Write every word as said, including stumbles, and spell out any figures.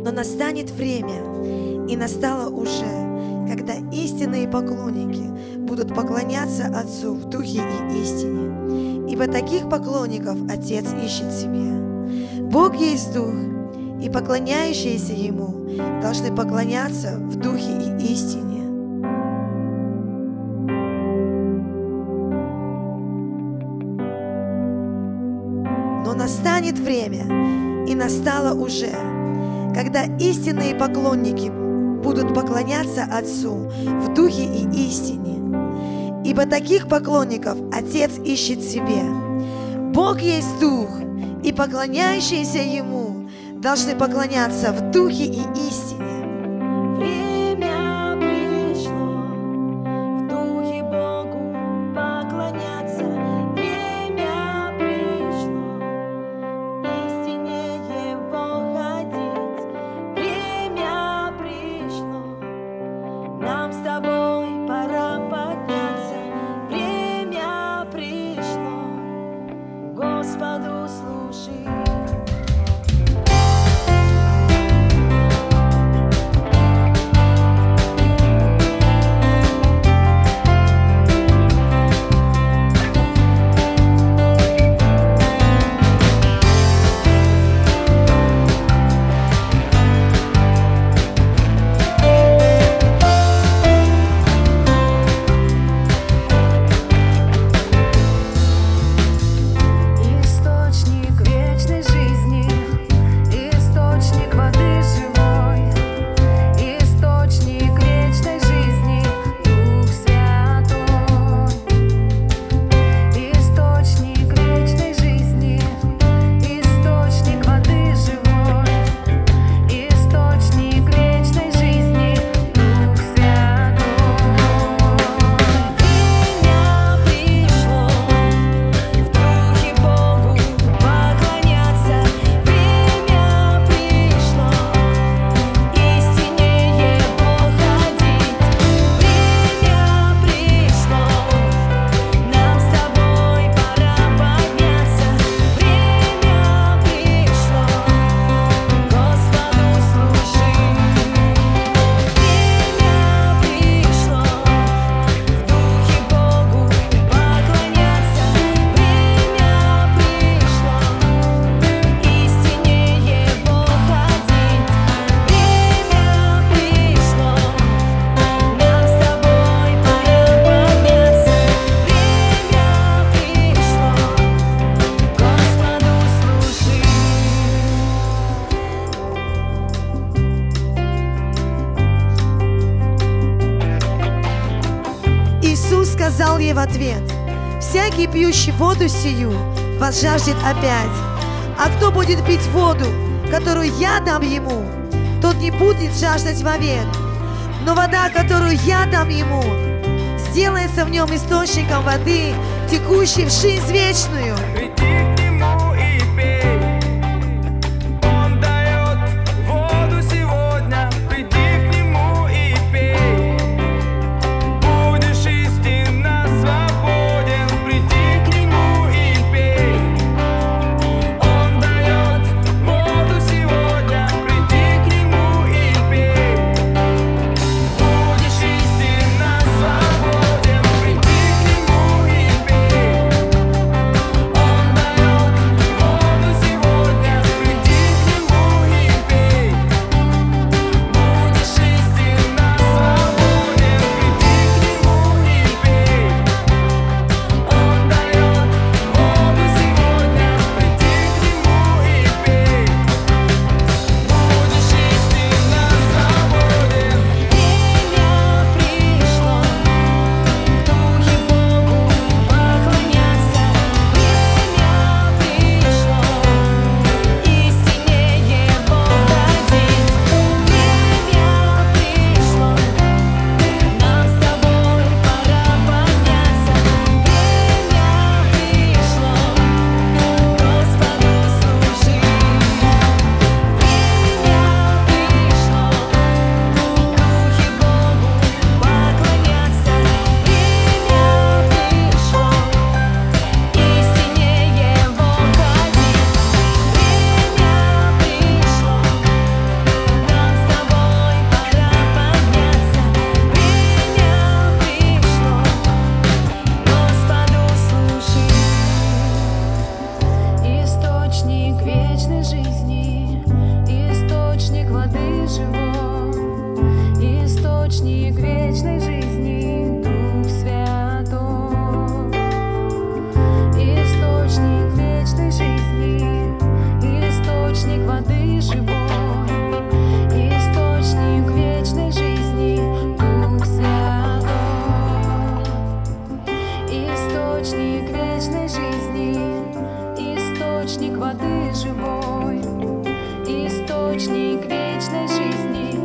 Но настанет время, и настало уже, когда истинные поклонники будут поклоняться Отцу в Духе и истине. Ибо таких поклонников Отец ищет себе. Бог есть Дух, и поклоняющиеся Ему должны поклоняться в Духе и истине. Но настанет время, и настало уже, когда истинные поклонники будут поклоняться Отцу в Духе и истине. Ибо таких поклонников Отец ищет себе. Бог есть Дух, и поклоняющиеся Ему должны поклоняться в Духе и истине. Время пришло в Духе Богу поклоняться. Время пришло в истине Его ходить. Время пришло, нам с тобой пора подняться. Время пришло, Господу служить. Сказал ей в ответ: всякий, пьющий воду сию, возжаждет опять. А кто будет пить воду, которую я дам ему, тот не будет жаждать вовек. Но вода, которую я дам ему, сделается в нем источником воды, текущей в жизнь вечную. Он вечной жизни, источник воды живой, источник вечной жизни, Дух Святой. Источник вечной жизни, источник воды живой, источник вечной жизни, Дух Святой. Источник вечной жизни, источник воды живой, источник вечной жизни,